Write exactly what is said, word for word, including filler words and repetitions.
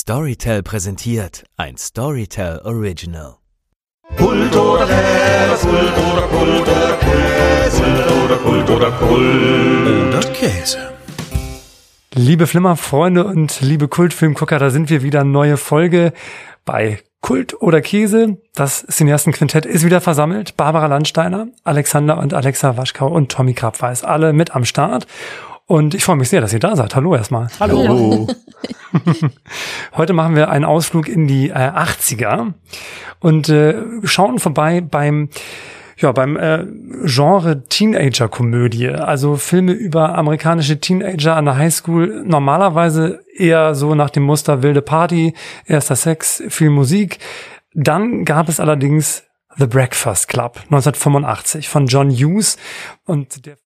Storytel präsentiert ein Storytel Original. Kult oder Käse, Kult oder Kult oder Käse, Kult oder Kult oder Kult oder Käse. Liebe Flimmer-Freunde und liebe Kultfilmgucker, da sind wir wieder. Neue Folge bei Kult oder Käse. Das Cineasten-Quintett ist wieder versammelt. Barbara Landsteiner, Alexander und Alexa Waschkau und Tommy Krabweis, alle mit am Start. Und ich freue mich sehr, dass ihr da seid. Hallo erstmal. Hallo. Heute machen wir einen Ausflug in die äh, achtziger und äh, schauen vorbei beim ja beim äh, Genre Teenager-Komödie. Also Filme über amerikanische Teenager an der Highschool. Normalerweise eher so nach dem Muster wilde Party, erster Sex, viel Musik. Dann gab es allerdings The Breakfast Club neunzehnhundertfünfundachtzig von John Hughes und der